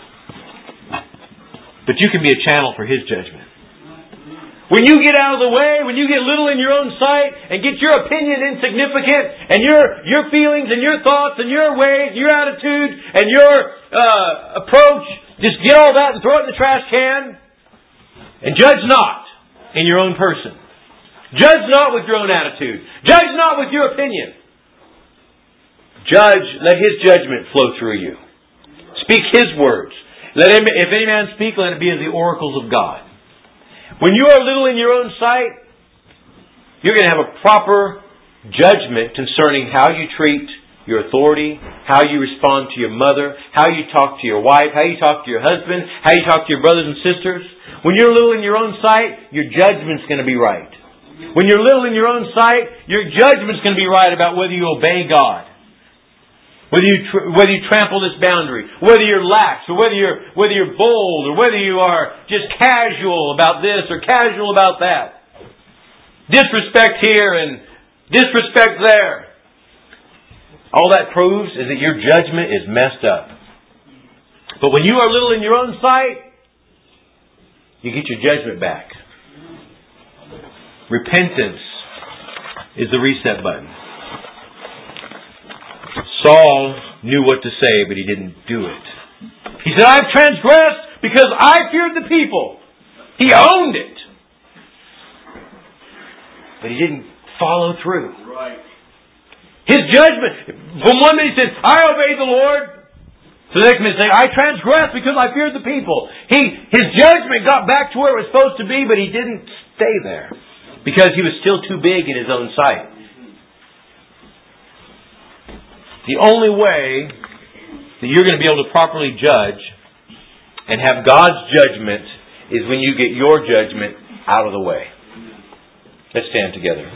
But you can be a channel for His judgment. When you get out of the way, when you get little in your own sight and get your opinion insignificant and your feelings and your thoughts and your ways, your attitude and your approach, just get all that and throw it in the trash can and judge not in your own person. Judge not with your own attitude. Judge not with your opinion. Judge, let His judgment flow through you. Speak His words. If any man speak, let it be of the oracles of God. When you are little in your own sight, you're going to have a proper judgment concerning how you treat your authority, how you respond to your mother, how you talk to your wife, how you talk to your husband, how you talk to your brothers and sisters. When you're little in your own sight, your judgment's going to be right. When you're little in your own sight, your judgment's going to be right about whether you obey God. Whether you trample this boundary, whether you're lax, or whether you're bold, or whether you are just casual about this or casual about that. Disrespect here and disrespect there. All that proves is that your judgment is messed up. But when you are little in your own sight, you get your judgment back. Repentance is the reset button. Saul knew what to say, but he didn't do it. He said, I've transgressed because I feared the people. He owned it. But he didn't follow through. Right. His judgment, from one minute he said, I obeyed the Lord. So the next minute he said, I transgressed because I feared the people. His judgment got back to where it was supposed to be, but he didn't stay there. Because he was still too big in his own sight. The only way that you're going to be able to properly judge and have God's judgment is when you get your judgment out of the way. Let's stand together.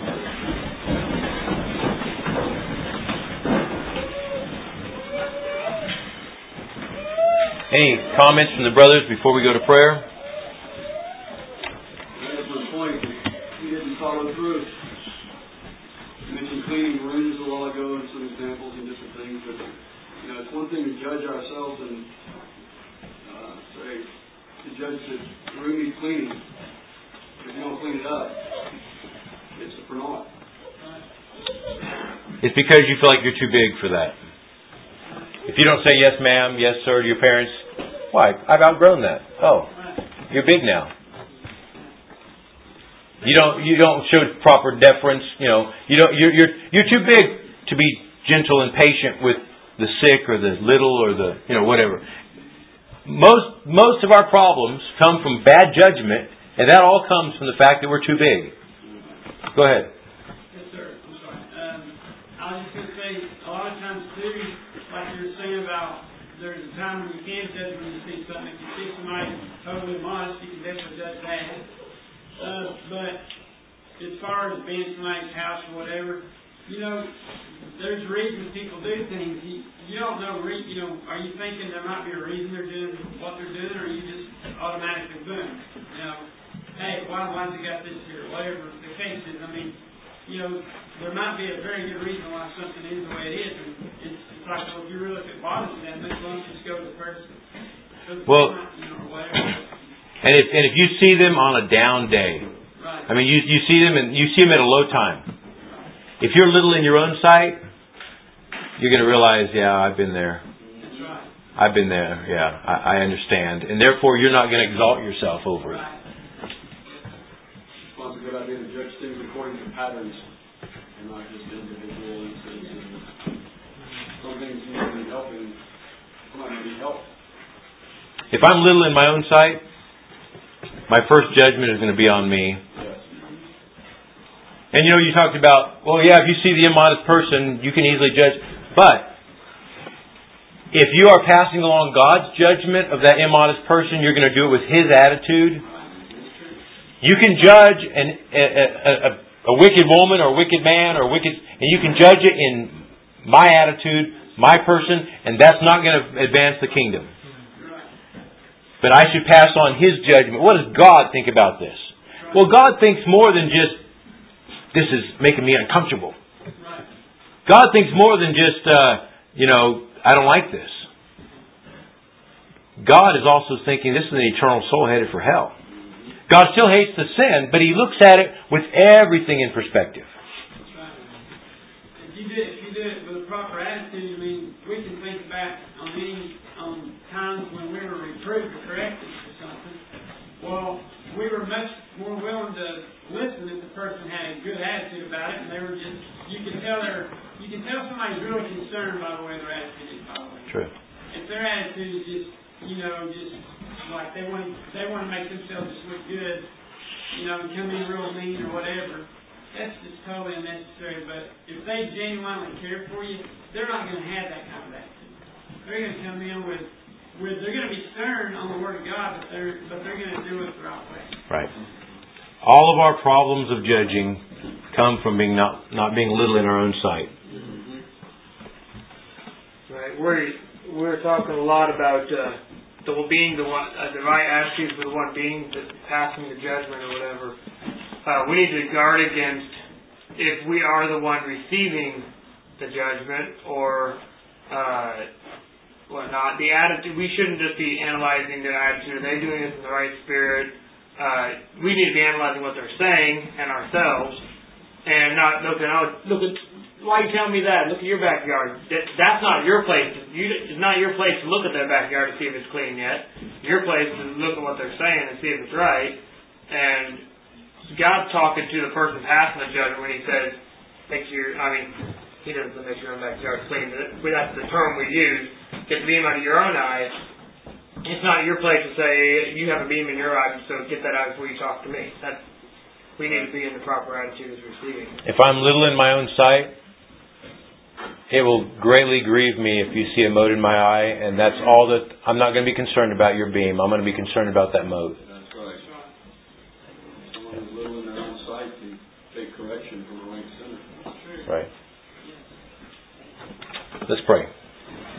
Any comments from the brothers before we go to prayer? That's my point. He didn't follow through. You mentioned cleaning rooms a while ago and some examples and different things, but it's one thing to judge ourselves and say the judge said the room needs cleaning. If you don't clean it up, it's for naught. It's because you feel like you're too big for that. If you don't say yes ma'am, yes sir to your parents, why? I've outgrown that. Oh, you're big now. You don't show proper deference. You're too big to be gentle and patient with the sick or the little or the whatever. Most of our problems come from bad judgment, and that all comes from the fact that we're too big. Go ahead. Yes, sir. I'm sorry. I was just going to say, a lot of times too, like you were saying about there's a time when you can judge when you see something. If you see somebody totally modest, you can definitely judge that. But as far as being in somebody's house or whatever, there's reasons people do things. You don't know, are you thinking there might be a reason they're doing what they're doing, or are you just automatically boom? Hey, why has he got this here? Whatever the case is, there might be a very good reason why something is the way it is. And it's like, well, if you really look at bothers that, maybe why don't you just go to the person? Well, whatever. And if you see them on a down day, right. You see them and you see them at a low time. If you're little in your own sight, you're going to realize, yeah, I've been there. That's right. I've been there. Yeah, I understand, and therefore you're not going to exalt yourself over it. Responsibility good idea to judge things according to patterns and not just individual instances. Some things need to be helping, some might need help. If I'm little in my own sight, my first judgment is going to be on me. Yes. And you talked about, well, yeah, if you see the immodest person, you can easily judge. But if you are passing along God's judgment of that immodest person, you're going to do it with His attitude. You can judge a wicked woman or a wicked man or and you can judge it in my attitude, my person, and that's not going to advance the kingdom. But I should pass on His judgment. What does God think about this? Well, God thinks more than just, this is making me uncomfortable. God thinks more than just, I don't like this. God is also thinking this is an eternal soul headed for hell. God still hates the sin, but He looks at it with everything in perspective. That's right. If you do it with a proper attitude, we can think back on times when we were reproved or corrected for something. Well, we were much more willing to listen if the person had a good attitude about it, and they were just, you can tell somebody's really concerned by the way their attitude is, by the way. True. If their attitude is just like they want to make themselves just look good, and come in real mean or whatever, that's just totally unnecessary. But if they genuinely care for you, they're not going to have that kind of attitude. They're going to come in with they're going to be stern on the Word of God, but they're going to do it the right way. Right. All of our problems of judging come from being not being little in our own sight. Right. We're talking a lot about being the one, the right attitude for the one being passing the judgment or whatever. We need to guard against if we are the one receiving the judgment or whatnot. The attitude, we shouldn't just be analyzing their attitude. Are they doing this in the right spirit? We need to be analyzing what they're saying and ourselves, and not looking. Look at. Why you telling me that? Look at your backyard. That's not your place. It's not your place to look at their backyard to see if it's clean yet. Your place is to look at what they're saying and see if it's right. And God's talking to the person passing the judgment when He says, He doesn't say make your own backyard clean, but that's the term we use. Get the beam out of your own eye. It's not your place to say, you have a beam in your eye, so get that out before you talk to me. We need to be in the proper attitude as receiving. If I'm little in my own sight, it will greatly grieve me if you see a mote in my eye, and that's all that. I'm not going to be concerned about your beam. I'm going to be concerned about that mote. That's right. Someone who's little in their own sight can take correction from a rank sinner. Right. Let's pray.